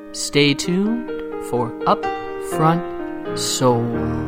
Stay tuned for Upfront Soul.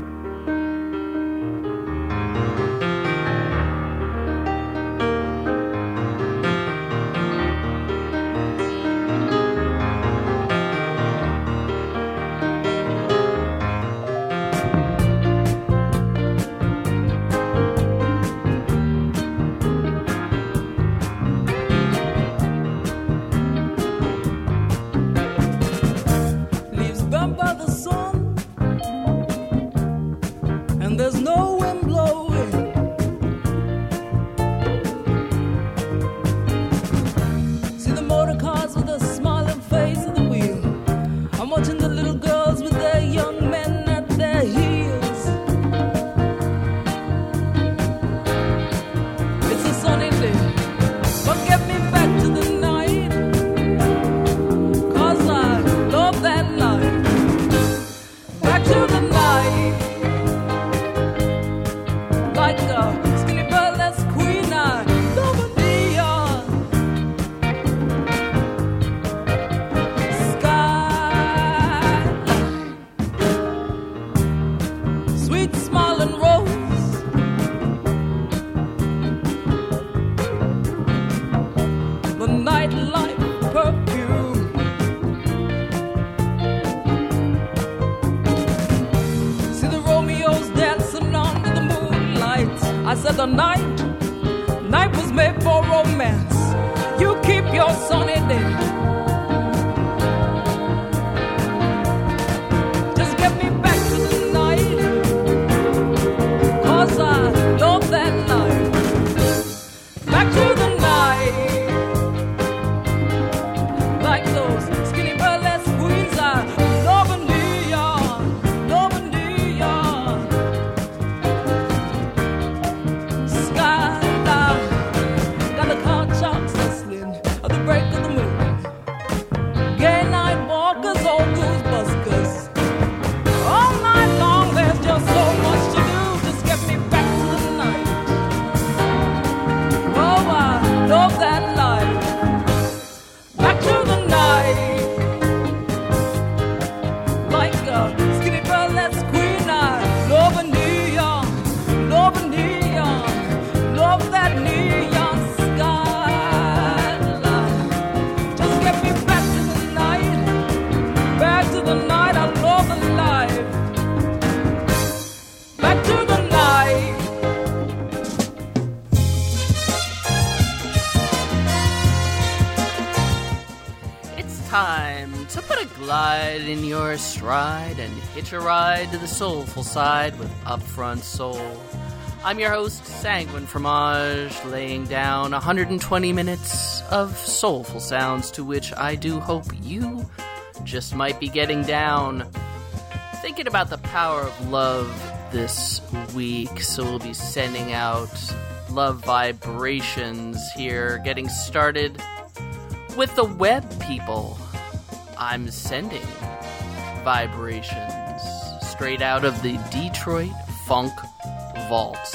The night was made for romance. You keep your sunny day. Just get me back to the night, 'cause I love that night. Back to the night, like those skinny burlesque queens. I love a New York, love a New York. Time to put a glide in your stride and hitch a ride to the soulful side with Upfront Soul. I'm your host, Sanguine Fromage, laying down 120 minutes of soulful sounds to which I do hope you just might be getting down. Thinking about the power of love this week, so we'll be sending out love vibrations here, getting started with the web people. I'm sending vibrations straight out of the Detroit Funk Vaults.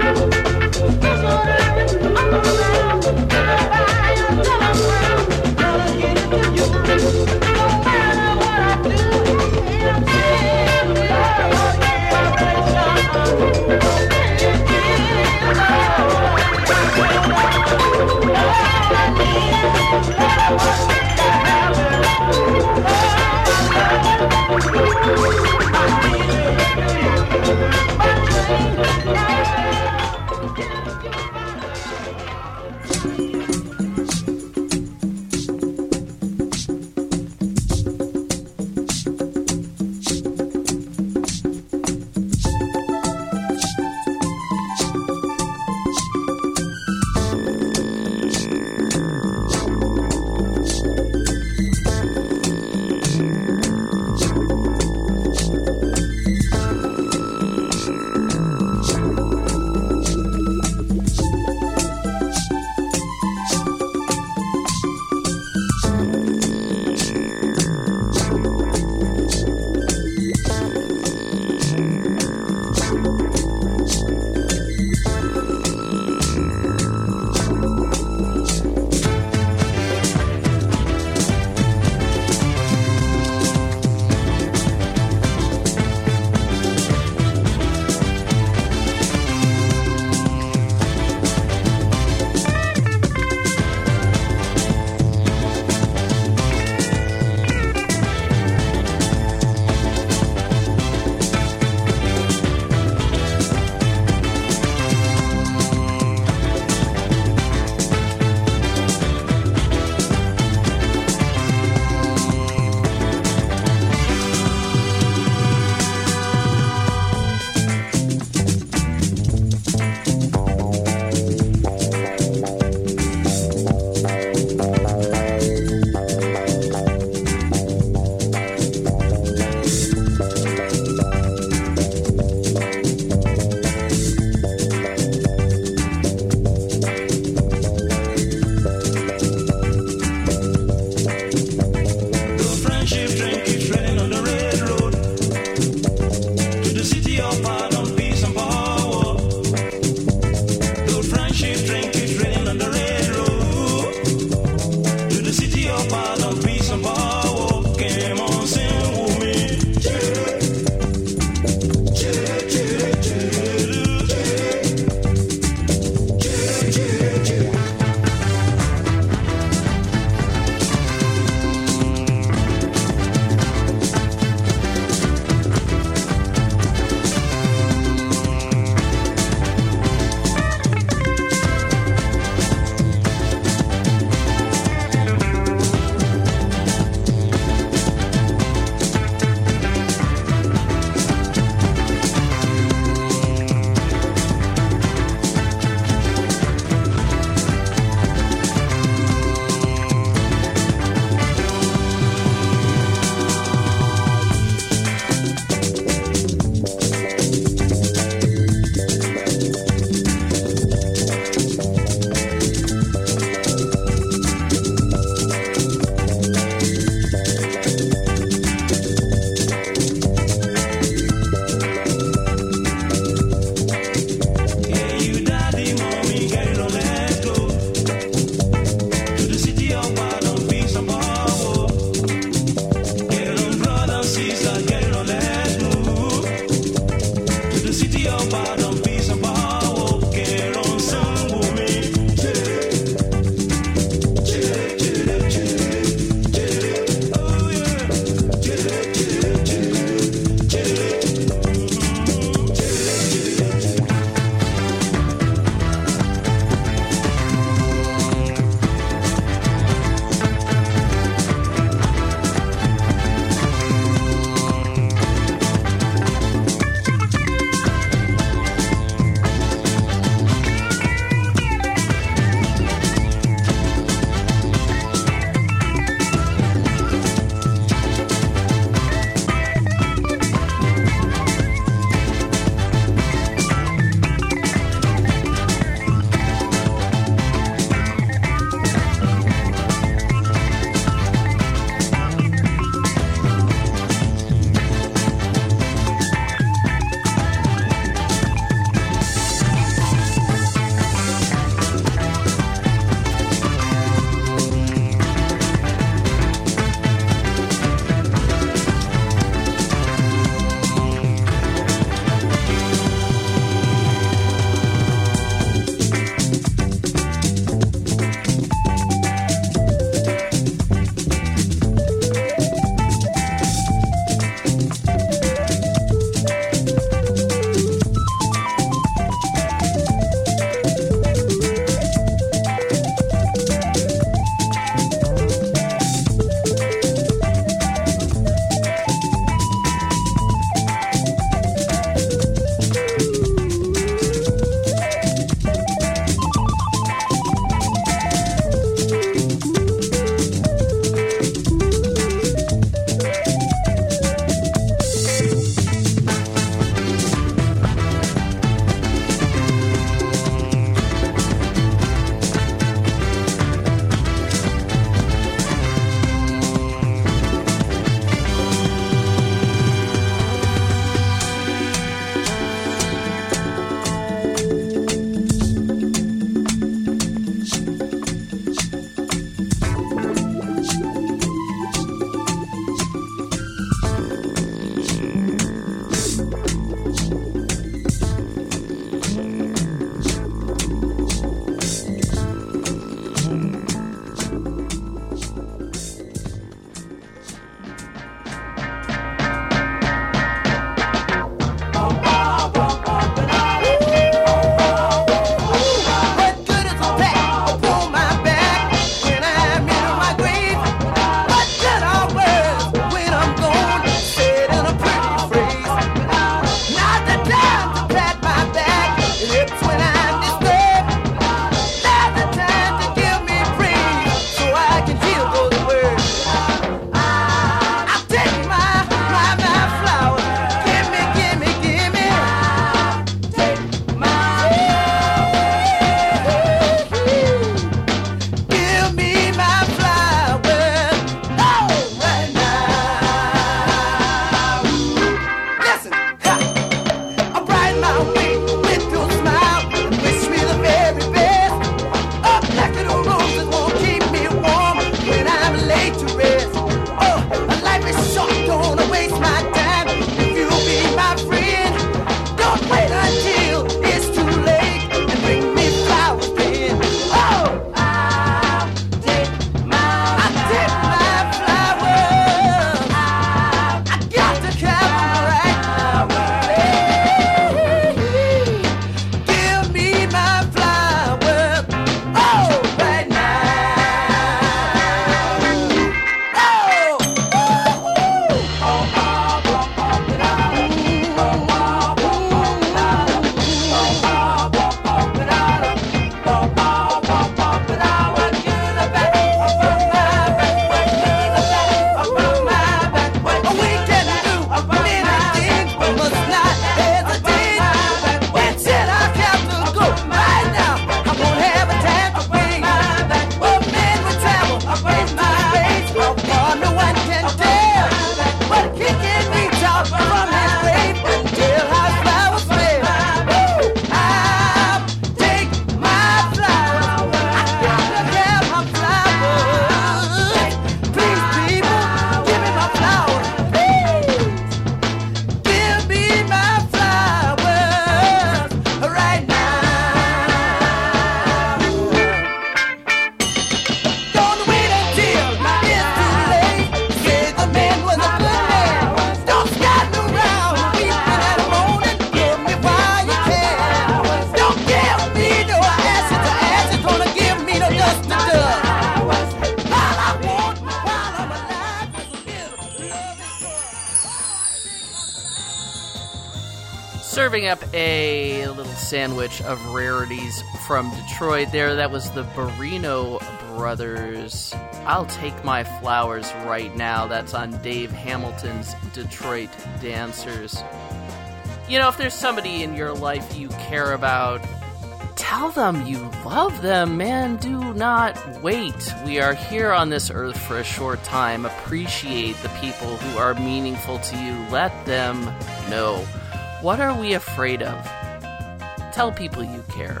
Serving up a little sandwich of rarities from Detroit there. That was the Barrino Brothers. I'll Take My Flowers Right Now. That's on Dave Hamilton's Detroit Dancers. You know, if there's somebody in your life you care about, tell them you love them, man. Do not wait. We are here on this earth for a short time. Appreciate the people who are meaningful to you. Let them know. What are we afraid of? Tell people you care.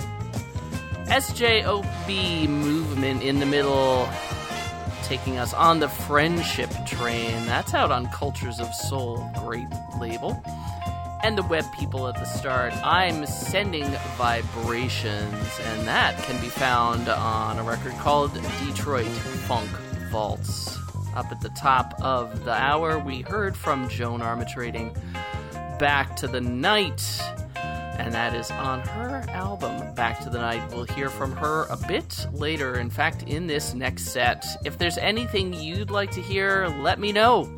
SJOB movement in the middle, taking us on the friendship train. That's out on Cultures of Soul. Great label. And the Web People at the start. I'm Sending Vibrations, and that can be found on a record called Detroit Funk Vaults. Up at the top of the hour, we heard from Joan Armatrading, Back to the Night, and that is on her album, Back to the Night. We'll hear from her a bit later, in fact, in this next set. If there's anything you'd like to hear, let me know.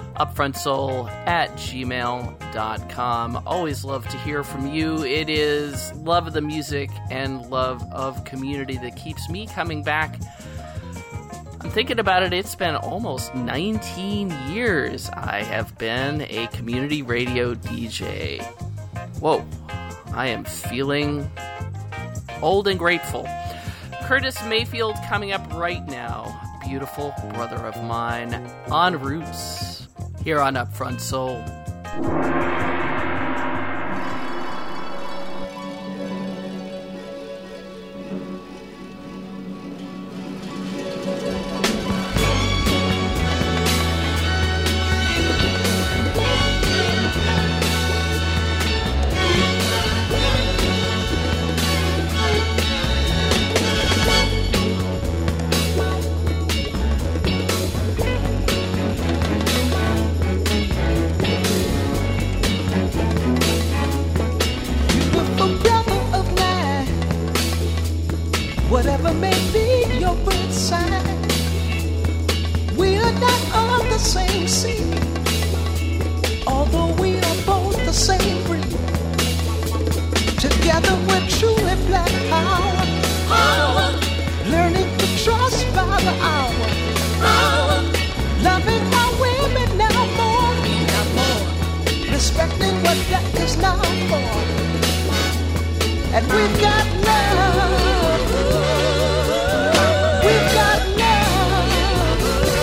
upfrontsoul@gmail.com. Always love to hear from you. It is love of the music and love of community that keeps me coming back. I'm thinking about it, it's been almost 19 years I have been a community radio DJ. Whoa, I am feeling old and grateful. Curtis Mayfield coming up right now. Beautiful brother of mine on Roots. Here on Upfront Soul. Whatever may be your birth sign, we are not of the same seed, although we are both the same breed. Together we're truly black power, learning to trust by the hour, loving our women now more, respecting what that is now for, and we've got love. We've got love.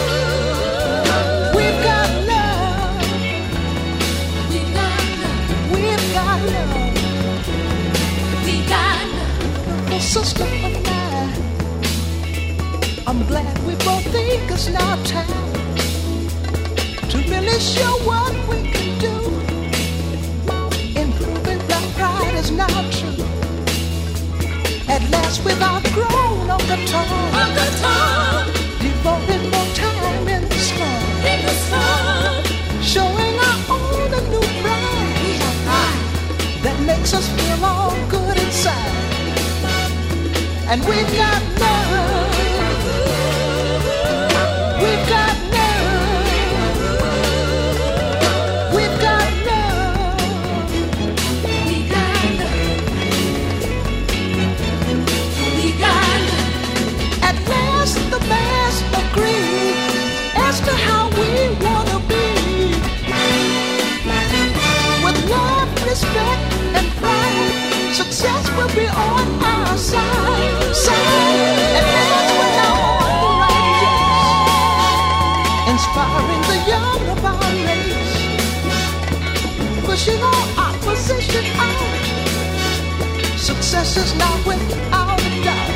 We've got love. We've got love. We've got love. We got love. Little sister of mine, I'm glad we both think it's now time to really show what we can do. Improving black pride is now true. At last we've outgrown on the tongue, devoting more time in the storm, showing our own a new pride that makes us feel all good inside. And we've got love, we've got love, we've got love, we got love. At last the mass agree as to how we wanna be. With love, respect, and pride, success will be on our side. And as we're now on the right place, inspiring the young of our race, pushing all opposition out. Success is now without a doubt.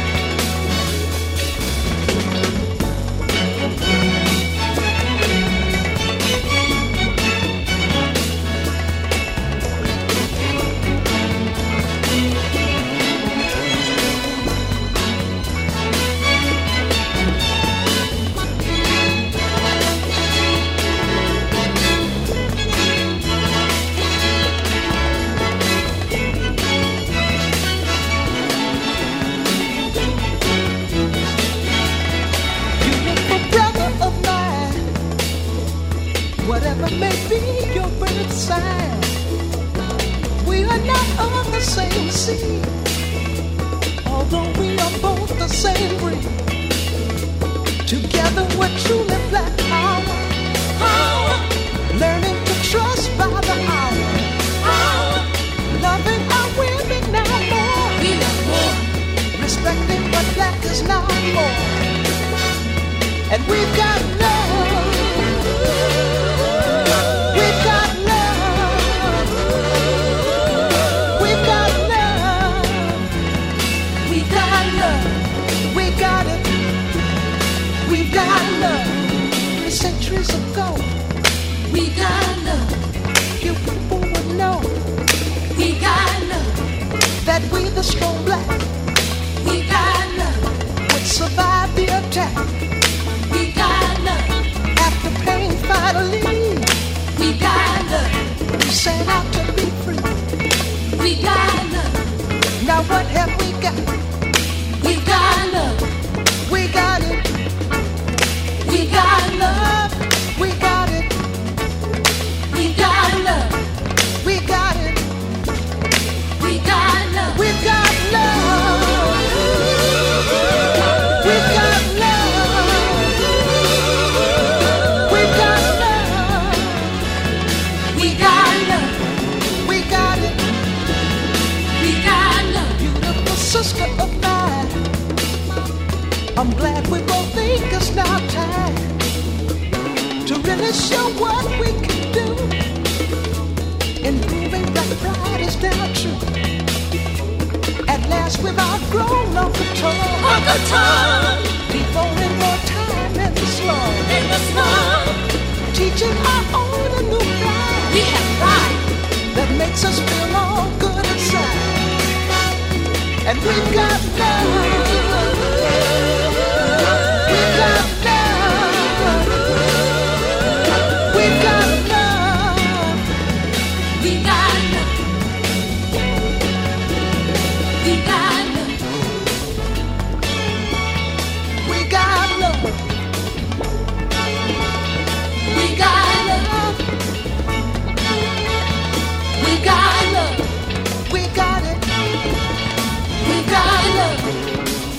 Whatever may be your birth sign, we see. Although we are both the same breed, together we're truly black power. Learning to trust by the hour. Loving our women now more. We love more. Respecting what black is now more. And we've got love. We've got love. We've got love. We got love. We got it. We've got love. Centuries ago, We got love. you people would know We got love. that we, the strong black, We got love. would survive the attack. We got love. After pain finally, We got love. we set out to be free. We got love. Now what have we got? We got love. We got it. We got love. We got it. We got love. We got it. We got love. We got love. We got love. We got love. We got love. We got it. We got love. Beautiful sister of mine, I'm glad we both think it's now time to really show what we can do. Improving black pride is now true. At last we've outgrown Uncle Tom. Uncle Tom Devoting more time in the slum, in the slum. teaching our own a new pride We have pride. that makes us feel all good inside. And we've got love. We've got love. We've got love. We got love. We got love. We got love. We got love. We got love. We got it. We got love.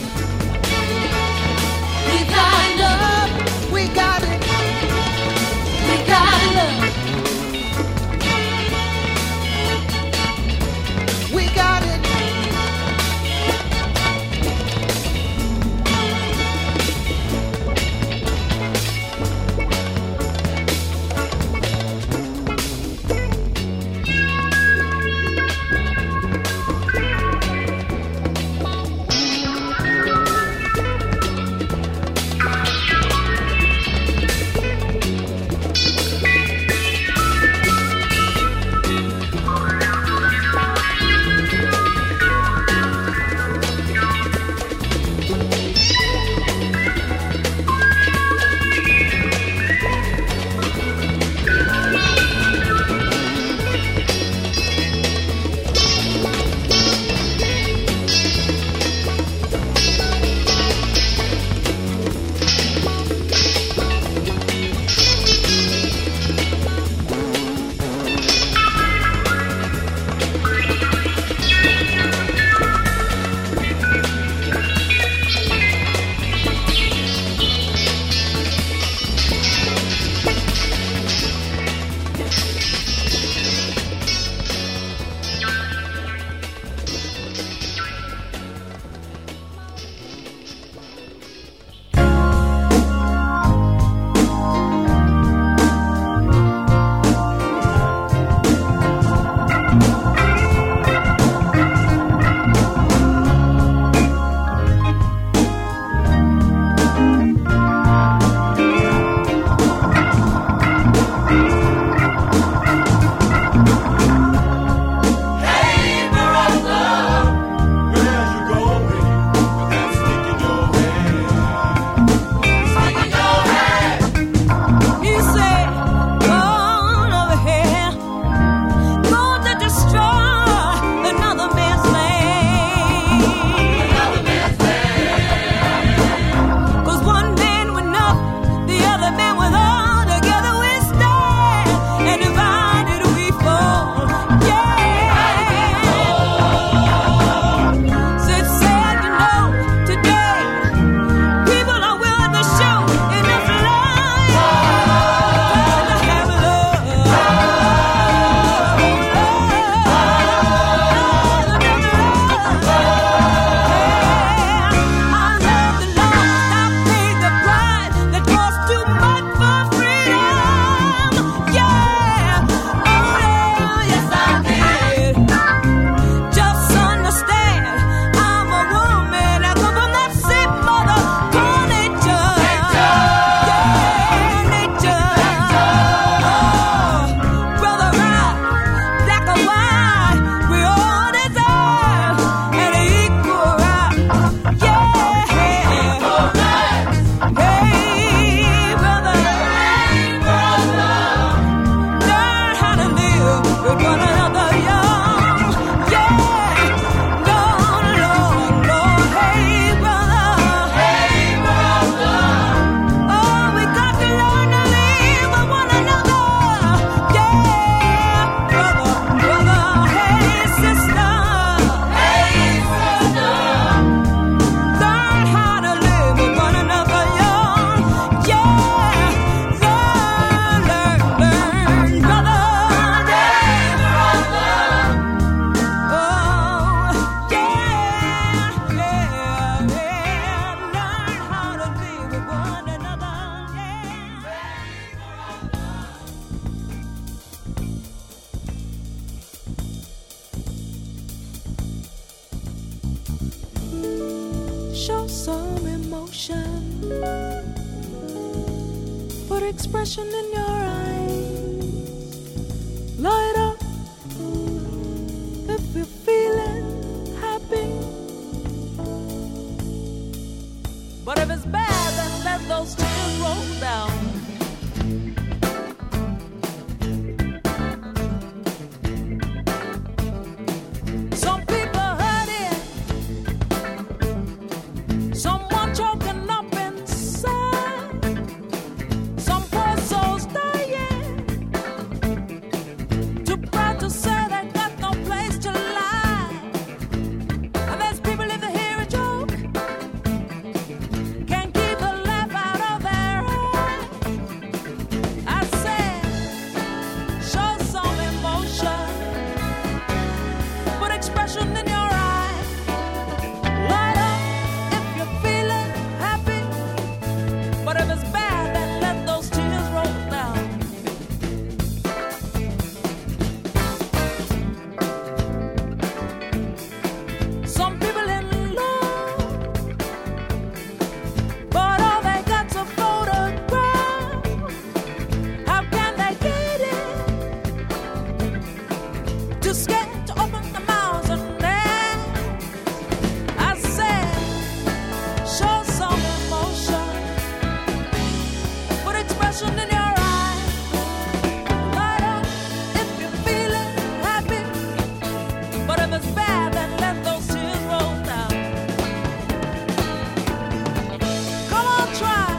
emotion. Put expression in your eyes. Light up if you're feeling happy. But if it's bad, then let those tears roll down. Some people hurting, someone choking up inside, some poor souls dying, too proud to say they got no place to lie. And there's people if they hear a joke, can't keep the laugh out of their eye. I said, show some emotion, put expression in your eye. Light up if you're feeling happy. But if it's bad, then let those tears roll down. Some people in love, but all they got's a photograph. How can they get it? Too scared to open their mouths and then I said, show some emotion, put expression in your eye. Light up if you're feeling happy. But if it's bad, then let those tears roll down. Come on, try.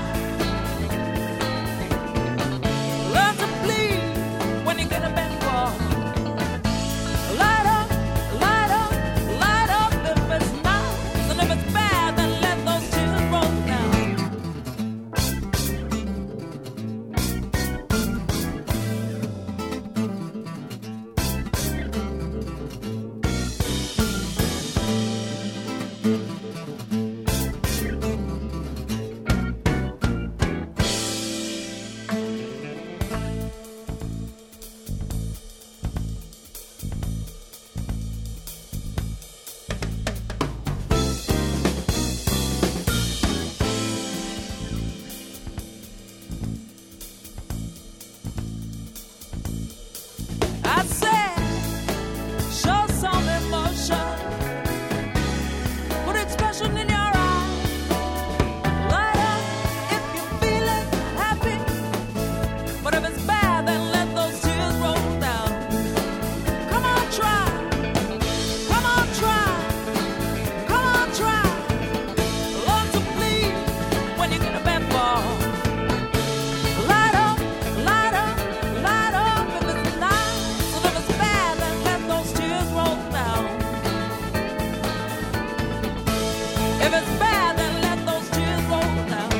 Learn to bleed when you get a bad fall. Light up, light up, light up if it's nice. And if it's bad, then let those tears roll down. I said, show some emotion, put expression in your eye. Light up if you're feeling happy. But if it's bad, then let those tears roll down. Come on, try. Come on, try. Come on, try. Learn to bleed when you get a bad fall. Light up, light up, light up if it's nice. And if it's bad, then let those tears roll down. If it's bad, then let those tears roll down.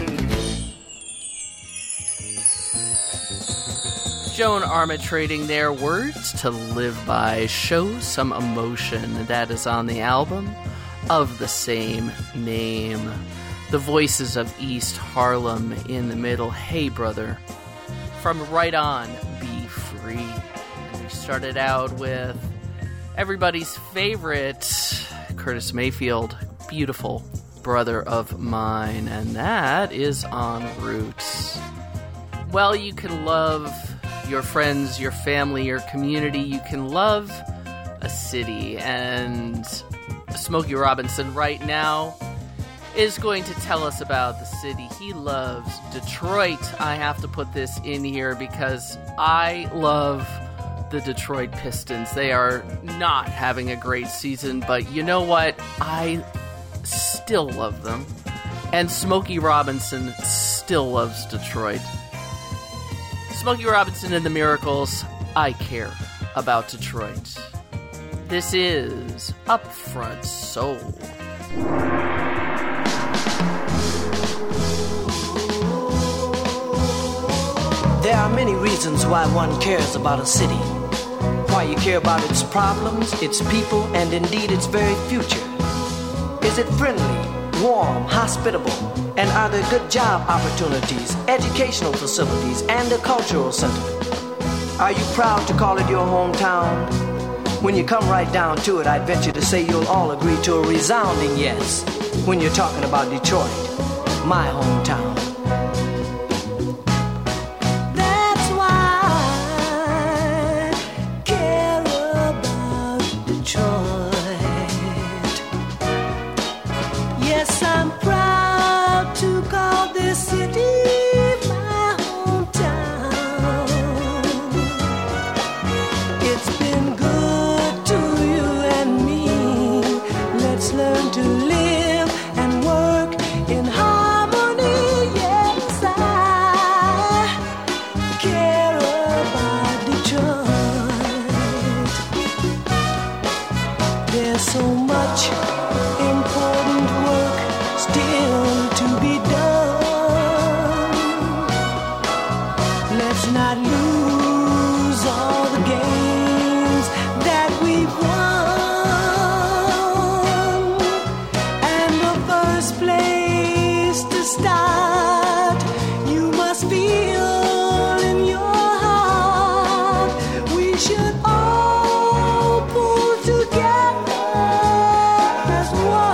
Joan arbitrating their words to live by. Show some emotion. That is on the album of the same name. The voices of East Harlem in the middle. Hey brother. From Right On, Be Free. And we started out with everybody's favorite, Curtis Mayfield, Beautiful Brother of Mine. And that is on Roots. Well, you can love your friends, your family, your community. You can love a city. And Smokey Robinson right now is going to tell us about the city he loves, Detroit. I have to put this in here because I love the Detroit Pistons. They are not having a great season, but you know what? I still love them. And Smokey Robinson still loves Detroit. Smokey Robinson and the Miracles, I care about Detroit. This is Upfront Soul. There are many reasons why one cares about a city. Why you care about its problems, its people, and indeed its very future. Is it friendly, warm, hospitable? And are there good job opportunities, educational facilities, and a cultural center? Are you proud to call it your hometown? When you come right down to it, I'd venture to say you'll all agree to a resounding yes when you're talking about Detroit. my hometown. That's why I care about Detroit. Yes, I'm proud to call this city my hometown. It's been good to you and me. Let's learn to live and work in harmony. Yes, I care about Detroit. There's so much important work still to be done. Let's not lose all the games that we've won. And the first place to start, you must feel in your heart. We should all pull together as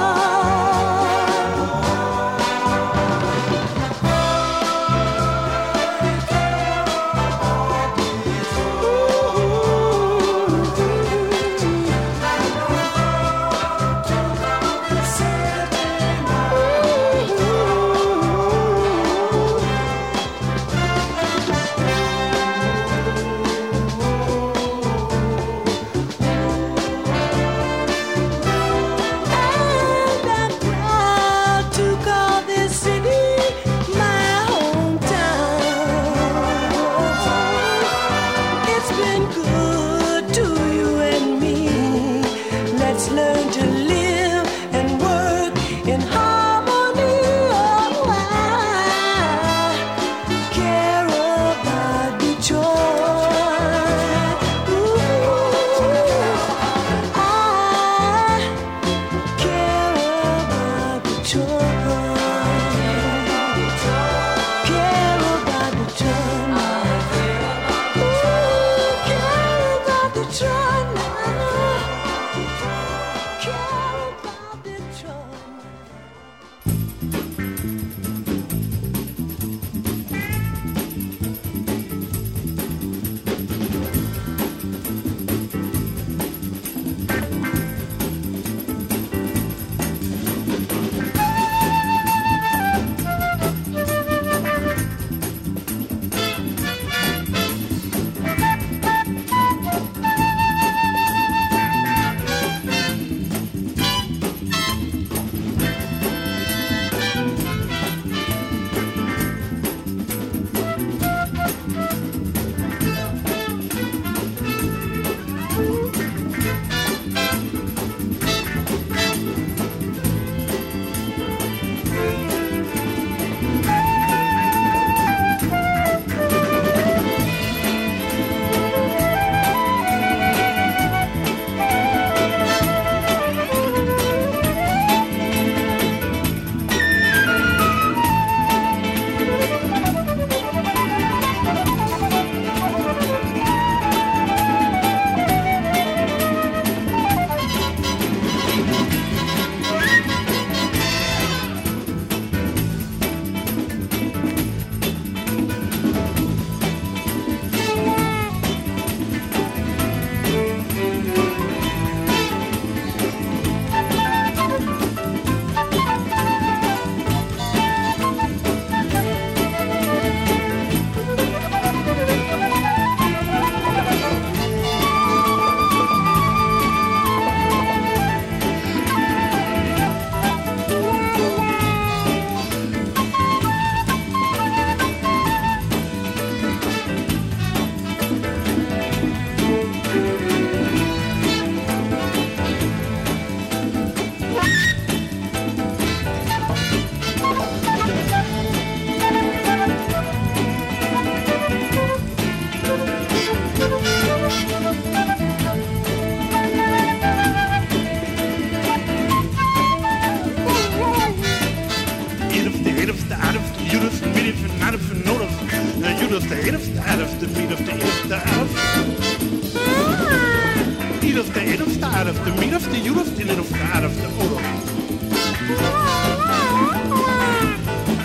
And I'm proud to call this city my hometown. It's been good to you and me. Let's learn to live and work in harmony. Oh, I care about Detroit. Ooh, I care about Detroit. Care about Detroit. Ooh, care about Detroit now. Care about Detroit. de middelste, juist in of de oorlog.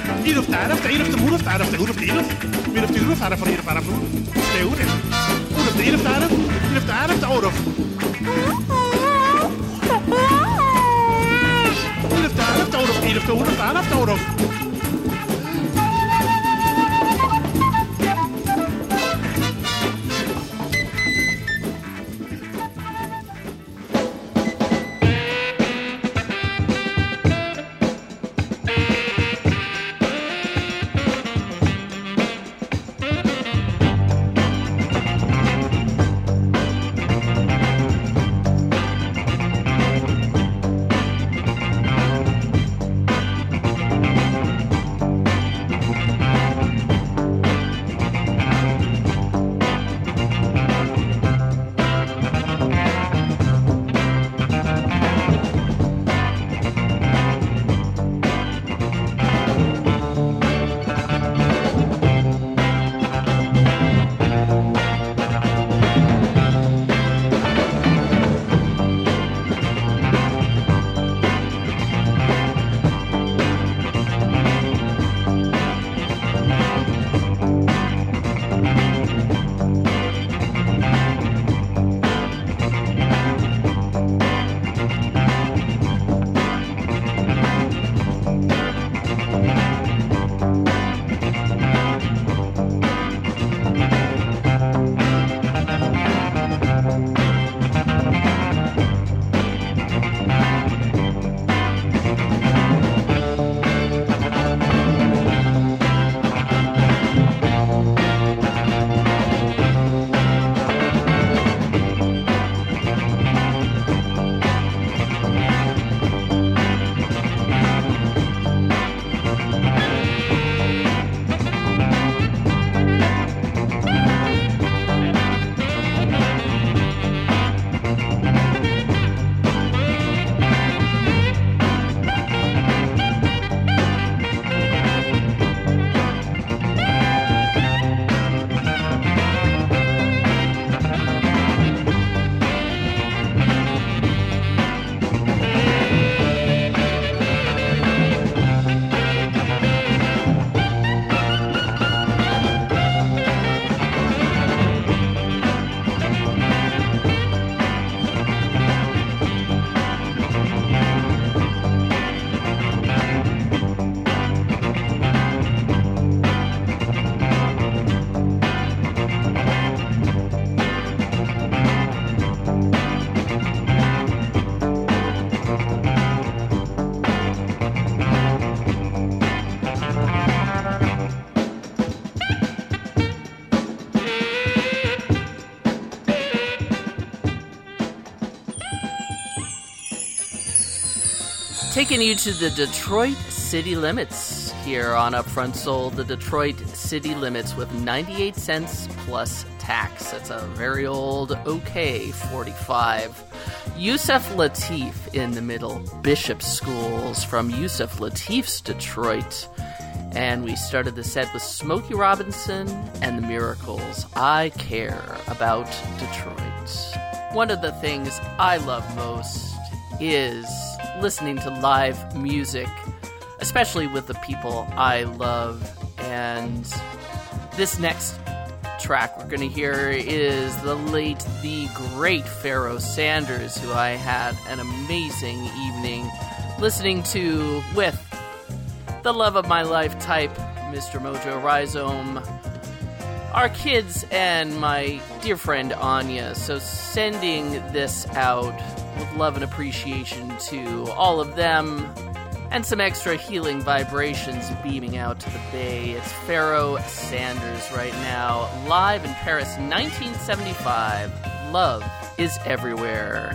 Taking you to the Detroit city limits here on Upfront Soul. The Detroit city limits with 98 cents plus tax. That's a very old OK 45. Yusef Lateef in the middle. Bishop Schools from Yusef Lateef's Detroit. And we started the set with Smokey Robinson and the Miracles. I Care About Detroit. One of the things I love most is listening to live music, especially with the people I love. And this next track we're going to hear is the great Pharoah Sanders, who I had an amazing evening listening to with the love of my life type, Mr. Mojo Rhizome, our kids, and my dear friend Anya. So sending this out with love and appreciation to all of them, and some extra healing vibrations beaming out to the Bay. It's Pharoah Sanders right now, live in Paris, 1975. Love is Everywhere.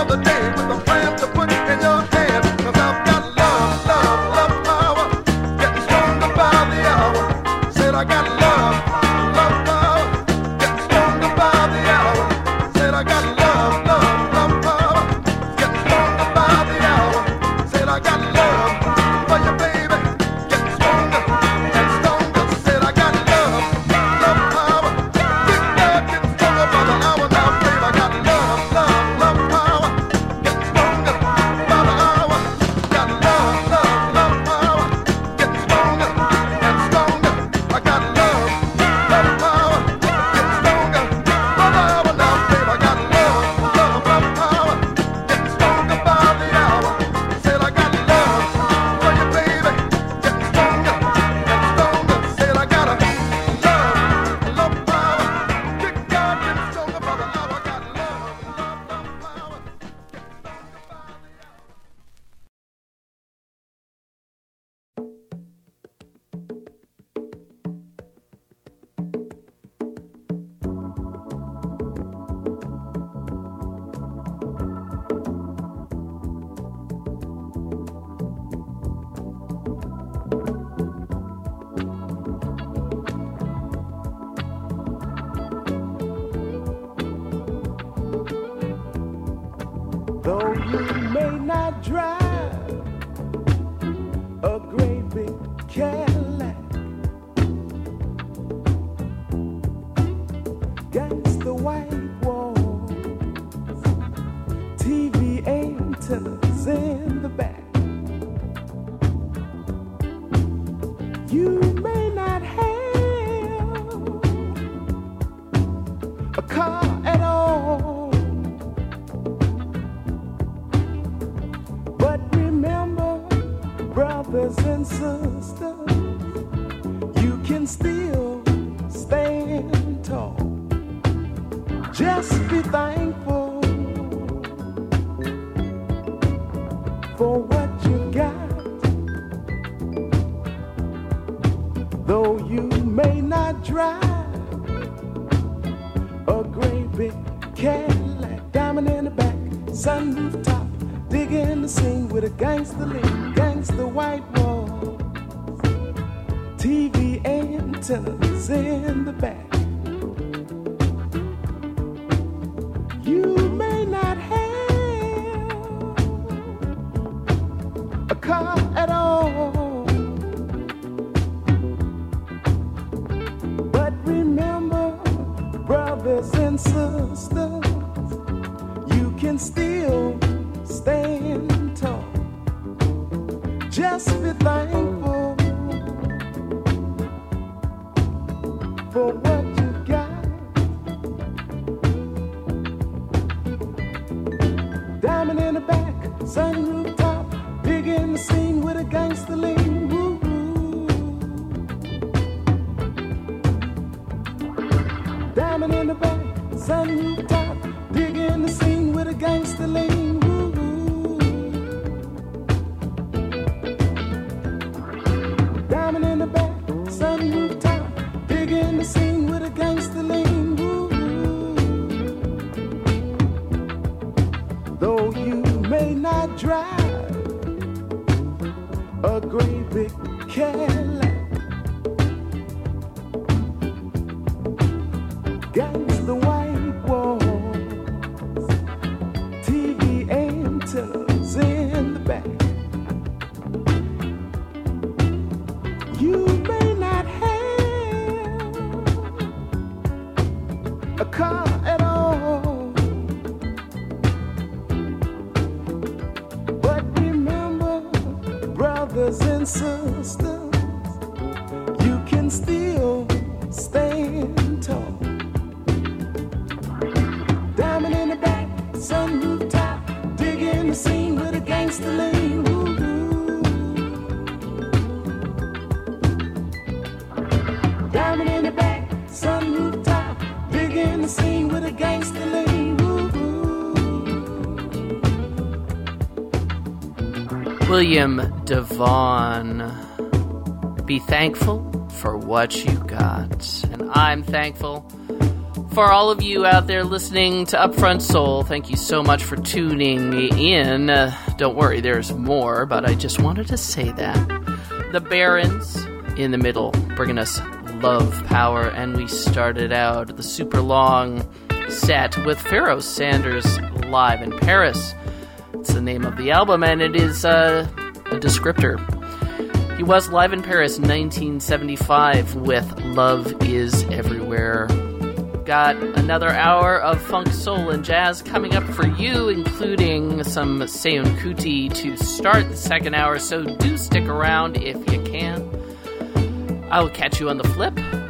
another day with a plan to put in your hand. 'Cause I've got love, love, love power, getting stronger by the hour. Said I got love, love power, getting stronger by the hour. Said I got love, love, love power, getting stronger by the hour. Said I got love for you, baby, getting stronger and stronger. Said I got love, love power, big love getting stronger by the hour. Now, baby, I got love, love, love power, getting stronger by the hour. Got love, love, love power, getting stronger and stronger. I got love, love power, getting stronger by the hour. Now, baby, I got love, love, love power, getting stronger by the hour. Said I got love for you, baby, getting stronger and stronger. Said I got a love, love power, big God getting stronger by the hour. Got love, love, love power, getting stronger by the hour. Though you may not drive a great big Cadillac, against the white walls, TV antennas in the back. You may not have a car at all, but remember, brothers and sisters, you can still stand tall. Just be thankful for what you got. Though you may not drive a great big Cadillac, diamond in the back, sunroof top, digging the scene with a gangster lean, gangster white wall, TV antennas in the back. You may not have a car at all, but remember, brothers and sisters, you can still stand tall. Just be thankful for what you got. Diamond in the back, sunroof top, big in the scene with a gangster lean. Woo-hoo. Diamond in the back, sunroof top, big in the scene with a gangster lean. Woo-hoo. Diamond in the back, sunroof top, big in the scene with a gangster lean. Woo-hoo. Though you may not drive a great big Cadillac, gangsta white walls, TV antennas in the back. You may not have a car at all, but remember, brothers and sisters, you can still stand tall. Diamond in the back, sunroof top, dig in the scene with a gangster lean. Woo-hoo. Diamond in the back, sunroof top, dig in the scene with a gangster lean. Woo-hoo. William DeVaughn. Be thankful for what you got. And I'm thankful For all of you out there listening to Upfront Soul, thank you so much for tuning in. Don't worry, there's more, but I just wanted to say that. The Barons in the middle, bringing us Love Power, and we started out the super long set with Pharoah Sanders Live in Paris. It's the name of the album, and it is a descriptor. He was live in Paris in 1975 with Love Is Everywhere. Got another hour of funk, soul, and jazz coming up for you, including some Seun Kuti to start the second hour, so do stick around if you can. I will catch you on the flip.